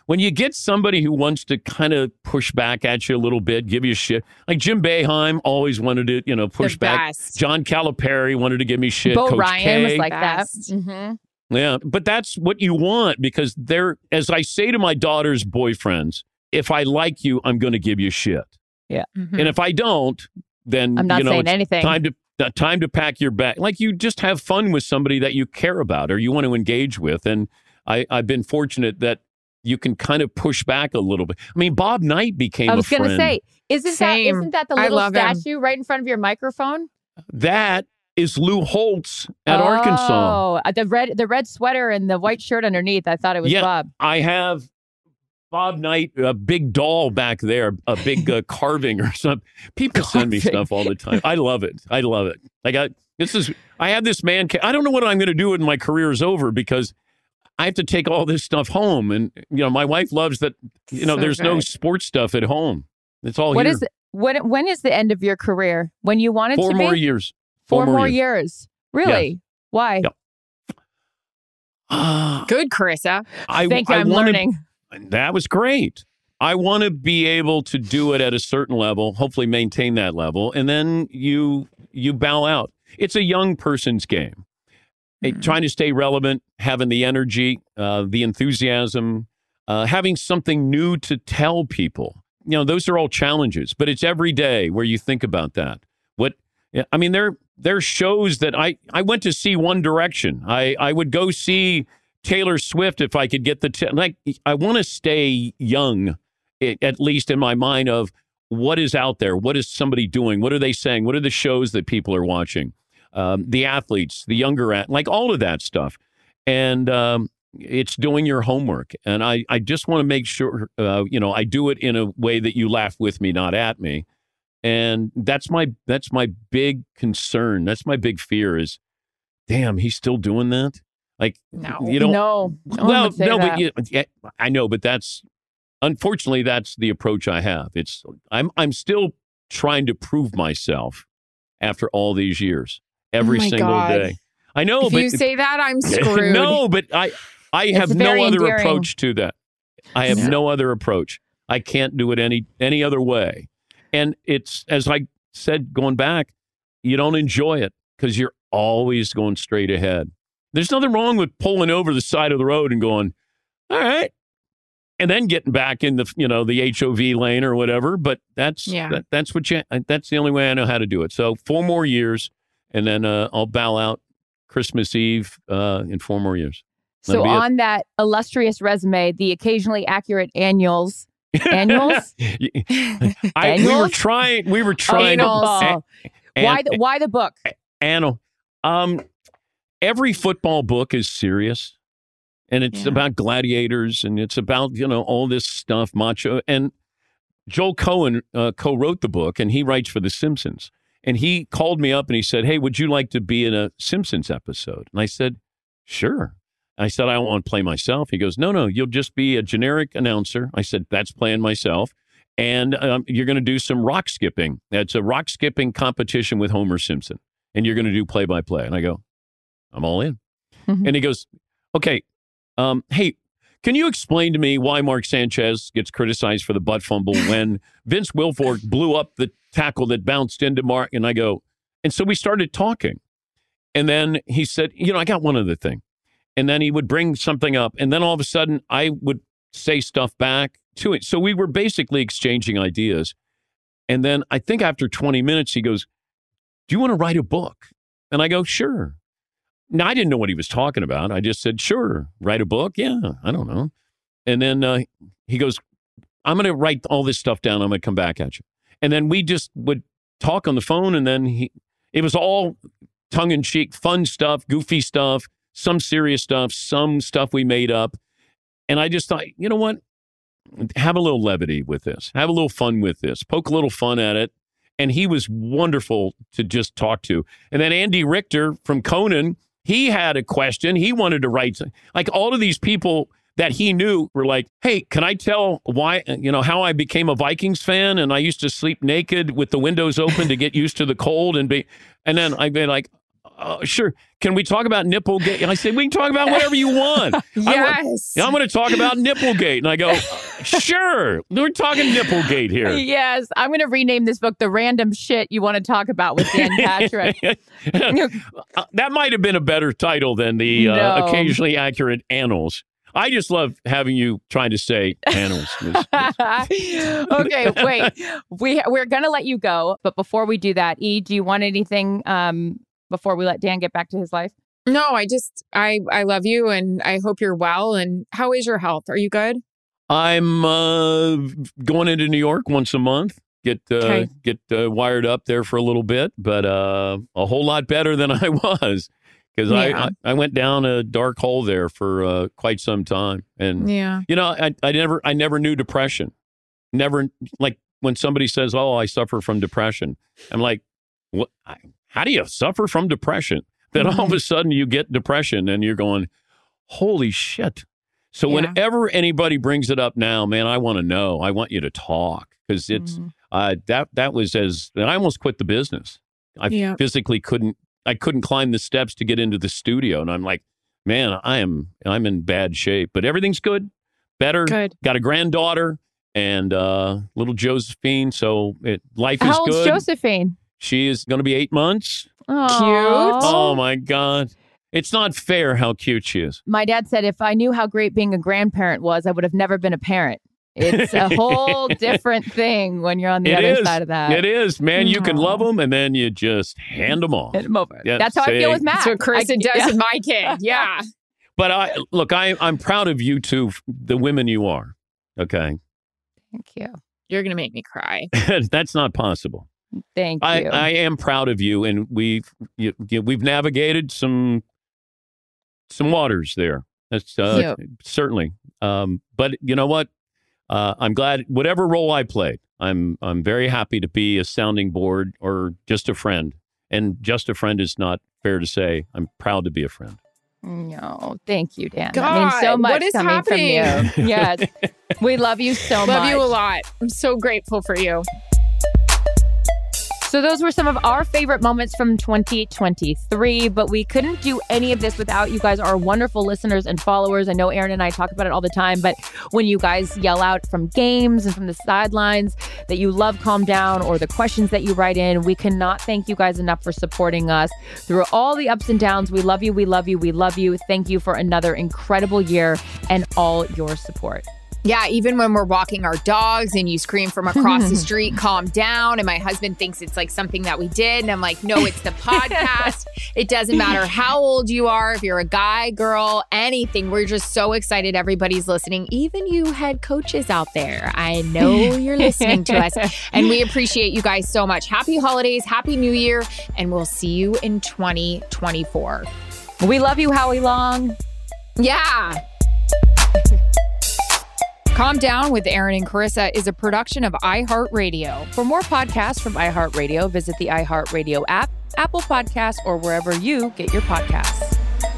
when you get somebody who wants to kind of push back at you a little bit, give you shit, like Jim Boeheim always wanted to, you know, push The back. best. John Calipari wanted to give me shit. Bo Coach Ryan K. was like Best. that. Mm-hmm. Yeah, but that's what you want because they're, as I say to my daughter's boyfriends, if I like you, I'm going to give you shit. Yeah. Mhm. And if I don't, then I'm not you know, saying it's anything. time to uh, time to pack your bag. Like you just have fun with somebody that you care about or you want to engage with. And I, I've been fortunate that you can kind of push back a little bit. I mean, Bob Knight became I was a friend. going to say, isn't that, Same. isn't that the I little love him. statue right in front of your microphone? That is Lou Holtz at oh, Arkansas. uh, the red, the red sweater and the white shirt underneath. I thought it was Yeah. Bob. I have Bob Knight, a big doll back there, a big uh, carving or something. People send me Carving. stuff all the time. I love it. I love it. Like I, this is, I have this man. ca- I don't know what I'm going to do when my career is over because I have to take all this stuff home. And, you know, my wife loves that, you know, So there's no good. sports stuff at home. It's all What here. is it? When, when is the end of your career? When you want it Four to more be? years. Four, more years. Really? Why? Yep. Ah, Good, Carissa. I, Thank you. I I'm wanna- learning. That was great. I want to be able to do it at a certain level, hopefully maintain that level, and then you you bow out. It's a young person's game. Eh, trying to stay relevant, having the energy, uh, the enthusiasm, uh, having something new to tell people. You know, those are all challenges, but it's every day where you think about that. What yeah, I mean, there there are shows that I I went to see One Direction. I I would go see Taylor Swift if I could get the t- like. I want to stay young, i- at least in my mind of what is out there. What is somebody doing? What are they saying? What are the shows that people are watching? Um, the athletes, the younger, at, like all of that stuff. And um, it's doing your homework. And I, I just want to make sure, uh, you know, I do it in a way that you laugh with me, not at me. And that's my, that's my big concern. That's my big fear is, damn, he's still doing that. Like, No. you don't, no. No one well, would say no, that. but you, yeah, I know, but that's, unfortunately, that's the approach I have. It's, I'm, I'm still trying to prove myself after all these years. Every Oh my single God. day. I know, if but you say that, I'm screwed. no, but I I have no very other endearing. approach to that. I have No. no other approach. I can't do it any any other way. And it's as I said going back, you don't enjoy it because you're always going straight ahead. There's nothing wrong with pulling over the side of the road and going, all right, and then getting back in the you know the H O V lane or whatever. But that's Yeah. that, that's what you that's the only way I know how to do it. So four more years, and then uh, I'll bow out Christmas Eve uh, in four more years. That'll So be it. on that illustrious resume, the occasionally accurate annuals, annuals, I, we were Annuals? trying. We were trying Annuals. to. a- why an- the why the book? Anno. Um, every football book is serious, and it's Yeah. about gladiators, and it's about you know all this stuff, macho. And Joel Cohen uh, co-wrote the book, and he writes for The Simpsons. And he called me up and he said, "Hey, would you like to be in a Simpsons episode?" And I said, "Sure." I said, "I don't want to play myself." He goes, "No, no, you'll just be a generic announcer." I said, "That's playing myself." And um, you're going to do some rock skipping. It's a rock skipping competition with Homer Simpson. And you're going to do play by play. And I go, I'm all in. Mhm. And he goes, okay, um, hey, can you explain to me why Mark Sanchez gets criticized for the butt fumble when Vince Wilfork blew up the tackle that bounced into Mark? And I go, and so we started talking. And then he said, you know, I got one other thing. And then he would bring something up. And then all of a sudden I would say stuff back to it. So we were basically exchanging ideas. And then I think after twenty minutes, he goes, do you want to write a book? And I go, sure. Now, I didn't know what he was talking about. I just said, sure, write a book? Yeah, I don't know. And then uh, he goes, I'm going to write all this stuff down. I'm going to come back at you. And then we just would talk on the phone. And then he, it was all tongue-in-cheek, fun stuff, goofy stuff, some serious stuff, some stuff we made up. And I just thought, you know what? Have a little levity with this. Have a little fun with this. Poke a little fun at it. And he was wonderful to just talk to. And then Andy Richter from Conan, he had a question. He wanted to write. Like all of these people that he knew were like, hey, can I tell why, you know, how I became a Vikings fan? And I used to sleep naked with the windows open to get used to the cold. And be, and then I'd be like, uh, sure. Can we talk about Nipplegate? And I said, we can talk about whatever you want. Yes. I, I'm going to talk about Nipplegate. And I go, sure. We're talking Nipplegate here. Yes. I'm going to rename this book, The Random Shit You Want to Talk About with Dan Patrick. Uh, that might have been a better title than the uh, No. occasionally accurate annals. I just love having you trying to say annals. Okay, wait. We, we're going to let you go. But before we do that, E, do you want anything um, before we let Dan get back to his life? No, I just, I, I love you and I hope you're well. And how is your health? Are you good? I'm uh, going into New York once a month. Get uh, Okay. get uh, wired up there for a little bit, but uh, a whole lot better than I was because Yeah. I, I I went down a dark hole there for uh, quite some time, and Yeah. you know I I never I never knew depression, never like when somebody says, oh, I suffer from depression, I'm like, what? How do you suffer from depression? Then all of a sudden you get depression and you're going, holy shit. So Yeah. whenever anybody brings it up now, man, I want to know. I want you to talk because it's Mhm. uh, that that was as and I almost quit the business. I Yeah. physically couldn't. I couldn't climb the steps to get into the studio, and I'm like, man, I am I'm in bad shape. But everything's good, better. Good. Got a granddaughter and uh, little Josephine. So it, life is How old's good. Josephine? She is going to be eight months. Aw. Oh my God. It's not fair how cute she is. My dad said if I knew how great being a grandparent was, I would have never been a parent. It's a whole different thing when you're on the It other is. side of that. It is, man. You can Aw. love them and then you just hand them off. Hand 'em over. Yeah, That's how I feel see? with Matt. That's what Carissa I- does yeah. with my kid. Yeah. But I look, I, I'm proud of you two, the women you are. Okay. Thank you. You're going to make me cry. That's not possible. Thank I, you. I am proud of you, and we've you, you, we've navigated some some waters there. That's uh, Yep. certainly. Um, but you know what? Uh, I'm glad whatever role I played. I'm I'm very happy to be a sounding board or just a friend. And just a friend is not fair to say. I'm proud to be a friend. No, thank you, Dan. that means so God, much what is coming happening? from you. Yes. We love you so much. Love you a lot. I'm so grateful for you. So those were some of our favorite moments from twenty twenty-three, but we couldn't do any of this without you guys, our wonderful listeners and followers. I know Aaron and I talk about it all the time, but when you guys yell out from games and from the sidelines that you love Calm Down or the questions that you write in, we cannot thank you guys enough for supporting us through all the ups and downs. We love you. We love you. We love you. Thank you for another incredible year and all your support. Yeah, even when we're walking our dogs and you scream from across the street, calm down. And my husband thinks it's like something that we did. And I'm like, no, it's the podcast. It doesn't matter how old you are, if you're a guy, girl, anything. We're just so excited everybody's listening. Even you head coaches out there. I know you're listening to us. And we appreciate you guys so much. Happy holidays, happy new year. And we'll see you in twenty twenty-four. We love you, Howie Long. Yeah. Calm Down with Aaron and Carissa is a production of iHeartRadio. For more podcasts from iHeartRadio, visit the iHeartRadio app, Apple Podcasts, or wherever you get your podcasts.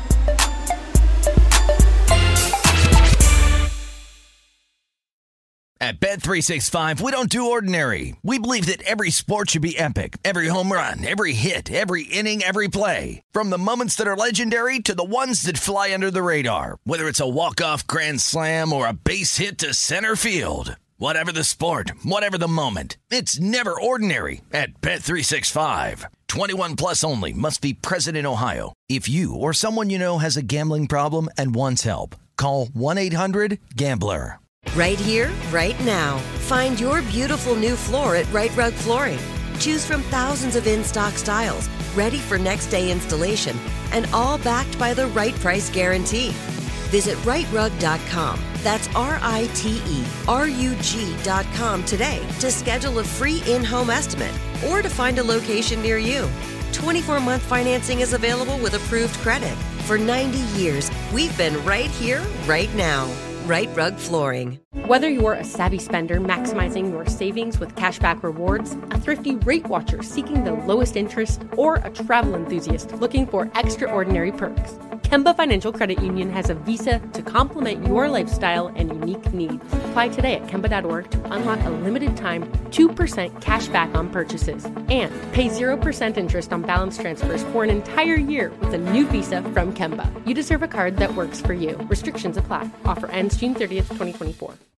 At Bet three sixty-five, we don't do ordinary. We believe that every sport should be epic. Every home run, every hit, every inning, every play. From the moments that are legendary to the ones that fly under the radar. Whether it's a walk-off grand slam or a base hit to center field. Whatever the sport, whatever the moment. It's never ordinary at Bet three sixty-five. twenty-one plus only. Must be present in Ohio. If you or someone you know has a gambling problem and wants help, call one eight hundred gambler. Right here, right now. Find your beautiful new floor at Right Rug Flooring. Choose from thousands of in-stock styles, ready for next day installation, and all backed by the right price guarantee. Visit right rug dot com. That's R I T E R U G dot com today to schedule a free in-home estimate or to find a location near you. twenty-four month financing is available with approved credit. For ninety years, we've been right here, right now. Right Rug Flooring. Whether you're a savvy spender maximizing your savings with cashback rewards, a thrifty rate watcher seeking the lowest interest, or a travel enthusiast looking for extraordinary perks, Kemba Financial Credit Union has a visa to complement your lifestyle and unique needs. Apply today at Kemba dot org to unlock a limited time two percent cash back on purchases and pay zero percent interest on balance transfers for an entire year with a new visa from Kemba. You deserve a card that works for you. Restrictions apply. Offer ends June thirtieth, twenty twenty-four.